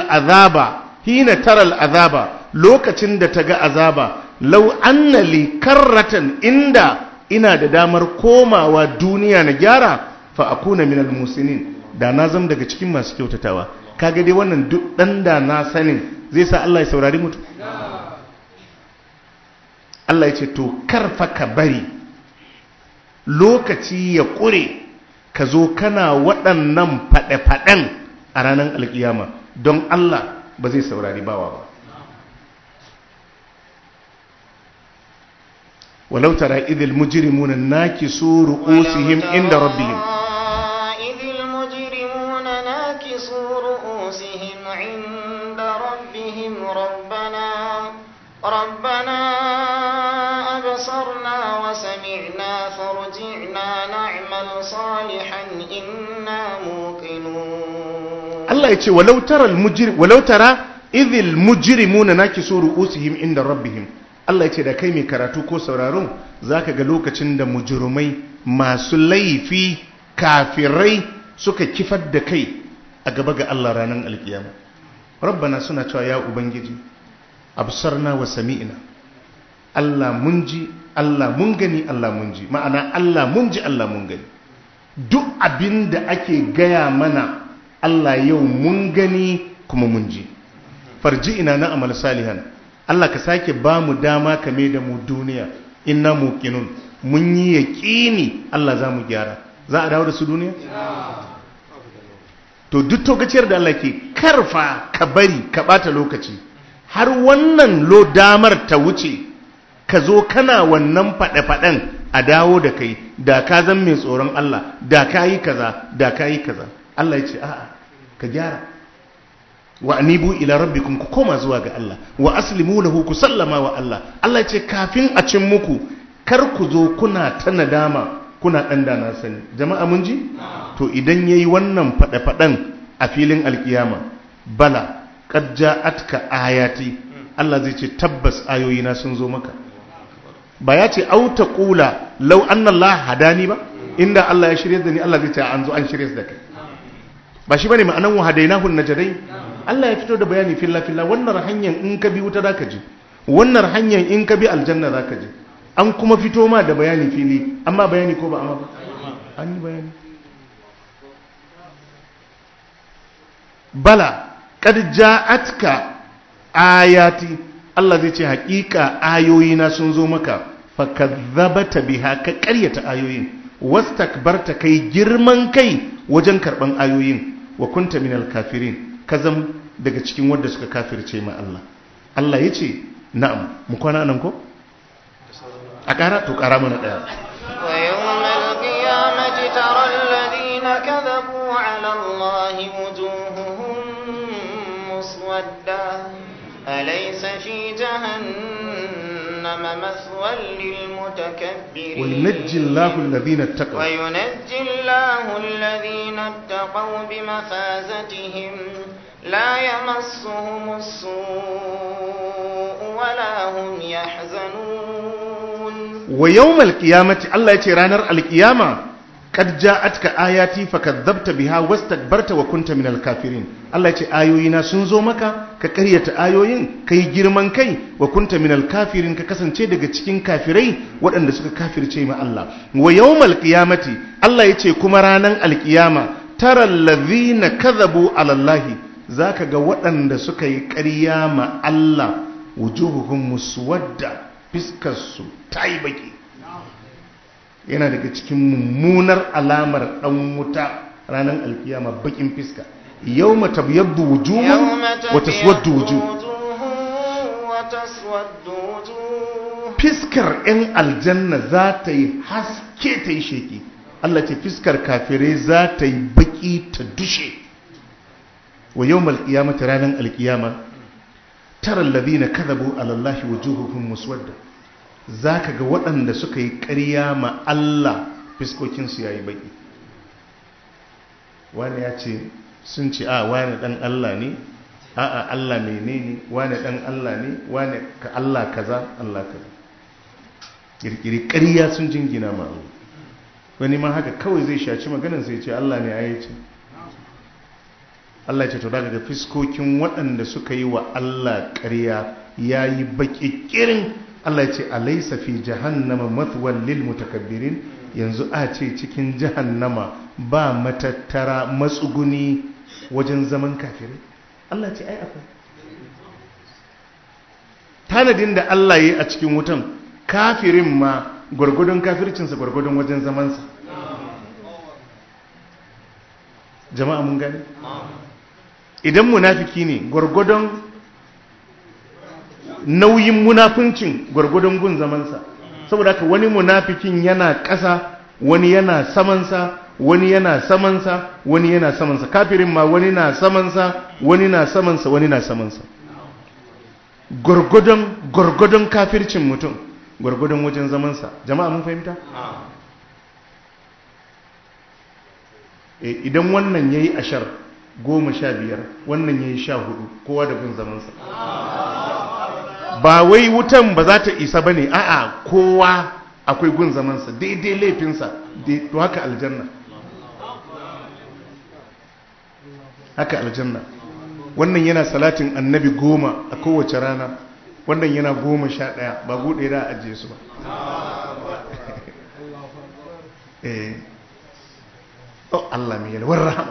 azaba, lokacin da ta ga azaba, lau anna li karratan, inda ina da damar komawa duniya na gyara, fa akuna minal musinin, da na zama daga cikin masu kyautatawa. Kaga dai wannan duk dan da na sanin zai sa Allah ya saurari mutum. Allah ya ce to karfa ka bari lokaci ya ƙure ka zo kana waɗannan faɗe-faɗen a ranar alƙiyama, don Allah ba zai saurari bawa ba. walau tara idil mujrimuna nakisu ru'usihim inda rabbihim ربنا أبصرنا وسمعنا فارجعنا نعمل صالحا إنا موقنون. الله يقول ولو ترى إذ المجرمون ناكسوا رؤوسهم عند ربهم. Allah ya ce da kai mai karatu ko sauraro zaka ga lokacin da mujrimai masu laifi kafirai suka kifar da kai a gaba ga Allah ranar alkiyama. Rabbana suna cewa ya ubangiji absarna wa sami'na, Allah mun ji, Allah mun gani, Allah mun ji, ma'ana Allah mun ji, Allah mun gani. duk abin da ake gaya mana Allah yau mun gani kuma mun ji. Farji ina na amal salihan, Allah ka sake ba mu dama kame da mu duniya, inna muqinun, mun yi yaƙini Allah za mu gyara. Za a dawo da su duniya? To duk tokaciyar da Allah ke karfa ka bari ka bata lokaci har wannan damar ta wuce ka zo kana wannan faɗe-faɗen a dawo da kai, da ka zan mai tsoron Allah, da ka yi kaza, da ka yi kaza. Allah ya ce a'a ka gyara. Wa anibu ila rabbikum, ku koma zuwa ga Allah, wa aslimu lahu, ku sallama wa Allah. Allah ya ce kafin a cin muku kar ku zo kuna ta nadama kuna ɗan da na sani. Jama'a mun ji? To idan yayi wannan faɗe-faɗen a filin alkiyama, bala qad ja'atka ayati, Allah zai ce tabbas ayoyina sun zo maka. Ba ya ce auta qula law anna Allah hadani ba, inda Allah ya shirye da ni, Allah zai ce an zo an shirye da kai. Ba shi bane ma'anan wa hadainahu najdain. Allah ya fito da bayani filla filla, wannan hanyar in ka bi wuta zaka je, wannan hanyar in ka bi aljanna zaka je. An kuma fito ma da bayani fili, amma bayani ko ba amma ba? An yi bayani. Bala qad ja'atka ayati, Allah zai ce haƙiƙa ayoyina sun zo maka, fakazzabata biha, ka ƙaryata ayoyin, wastakbarta, kai girman kai wajen karɓan ayoyin, wa kunta minal kafirin, ka zam daga cikin wanda suka kafirce ma Allah. Allah ya ce na'am, mu kwana nan ko? A ƙara to ƙara mana ɗaya. Wa yawmal qiyamati tara alladhina kadhabu 'ala Allahi wujuhuhum muswadda alaysa fi jahannama mathwan lil mutakabbirin. Wa yunajji Allahu alladhina ittaqaw. Wa yunajji Allahu alladhina ittaqaw bimafazatihim la yamassuhum as-su'u wa la hum yahzanun. Wa yawmal qiyamati, Allah ya ce ranar alqiyama, qad ja'atka ayati fakadzabta biha wastakbarta wa kunta minal kafirin. Allah ya ce ayoyina sun zo maka, ka ƙaryata ayoyin, kai girman kai, wa kunta minal kafirin, ka kasance daga cikin kafirai waɗanda suka kafirce ma Allah. Wa yawmal qiyamati, Allah ya ce kuma ranar alqiyama, taral ladhina kadhabu ala Allah, zaka ga waɗanda suka yi ƙarya ma Allah, wujuhuhum muswadda, fiskarsu ta yi baki. Yana daga cikin mummunar alamar ɗan wuta ranar alkiyama, bakin fiska. Yau mata biyaddu wujuhun wata suwaddu wujuh. Fiskar 'yan aljanna za ta yi haske ta yi sheki. Allah ce fiskar kafirai za ta yi baki ta dushe. Wa yau malkiyama ta ranar alkiyama, tara alladhina kadhabu ala Allahi wujuhuhum muswadda, zaka ga waɗanda suka yi ƙarya ma Allah fiskokinsu yayi baki. Wani ya ce sun ce wani dan Allah ne, Allah menene, wani dan Allah ne, wani ka Allah kaza, Allah kaza. Kirkiri ƙarya sun jingina ma Allah. Wani ma haka kawai zai shaci maganar sai ce Allah ne ya ce. Allah ya ce to daga fiskokin waɗanda suka yi wa Allah ƙarya yayi baki kirin. Allah ya ce alaysa fi jahannama mathwan lil mutakabbirin, yanzu a ce cikin jahannama ba matattara matsuguni wajen zaman kafirai. Allah ya ce ai akwai tanadin da Allah yi a cikin wutan, kafirin ma gwargwadon kafircinsa gwargwadon wajen zamansa. Jama'a mun gani? Idan munafiki ne gwargwadon nauyin munafincin gwargwadon gun zamansa. Saboda haka wani munafikin yana ƙasa, wani yana samansa, wani yana samansa, wani yana samansa. Kafirin ma wani na samansa, wani na samansa, wani na samansa. Gwargwadon kafircin mutum gwargwadon wajen zamansa. Jama'a mun fahimta? Idan wannan yayi ashar 15, wannan yayi 14, kowa da gun zamansa. Ba wai wutan ba za ta isa bane, a'a kowa akwai gun zamansa daidai laifinsa. To haka aljanna, haka aljanna. Wannan yana salatin annabi 10 a kowace rana, wannan yana 11, ba gude da ajiye su ba. oh Allah mai yalwar rahama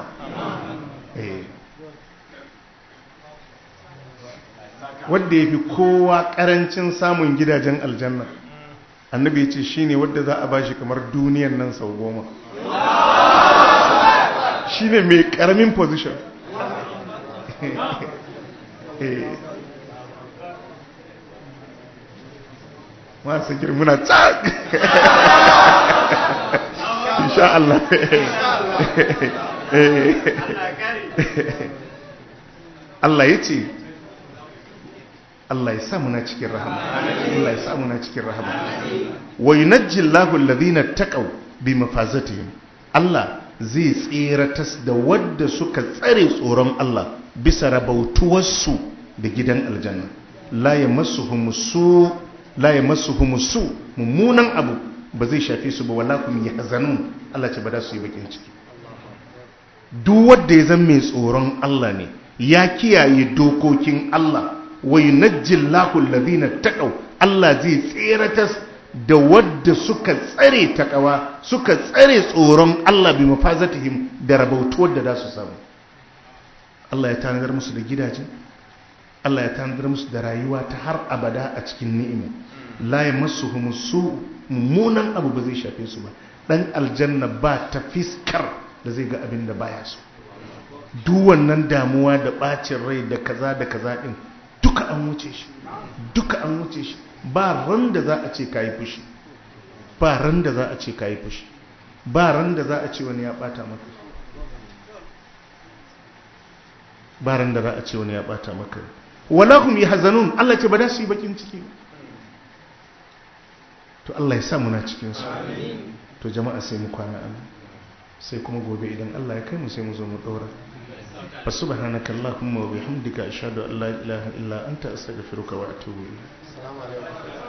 wadda ya fi kowa karancin samun gidajen aljanna annabi ya ce shi ne wadda za a bashi kamar duniyan nan sau 10 shi ne mai karamin position masu girmuna tsak insha Allah Allah ya ce Allah ya samu na cikin rahama Allah ya samu na cikin rahama wa yunajjillahu alladhina taqaw bi mafazatihim Allah zai tseratas da wadda suka tsare tsoron Allah bisa rabautuwarsu da gidan aljanna la yamassuhum su mummunan abu ba zai shafe su ba wala kum yahzanun Allah ce ba da su yi bakin ciki duk wanda ya zama mai tsoron Allah ne ya kiyaye dokokin Allah wa yunajjillahu alladhina taqaw Allah zai tseratas da wadda suka tsare takawa suka tsare tsoron Allah bi mafazatihim da rabautuwar da za su samu Allah ya tanadar musu da gidaje Allah ya tanadar musu da rayuwa ta har abada a cikin ni'ima la yamassuhum su mummunan abu ba zai shafe su ba dan aljanna ba ta fiskar da zai ga abin da baya so duk wannan damuwa da bacin rai da kaza din duka an wuce shi ba ran da za a ce kayi fushi ba ran da za a ce kayi fushi ba ran da za a ce wani ya bata maka ba ran da za a ce wani ya bata maka wala hum yahzanun Allah ce ba da su yi bakin ciki to Allah ya sa mu na cikin su to jama'a sai mu kwana an sai kuma gobe idan Allah ya kai mu sai mu zo mu daura فسبحانك اللهم وبحمدك أشهد أن لا إله إلا أنت أستغفرك وأتوب إليك. السلام عليكم.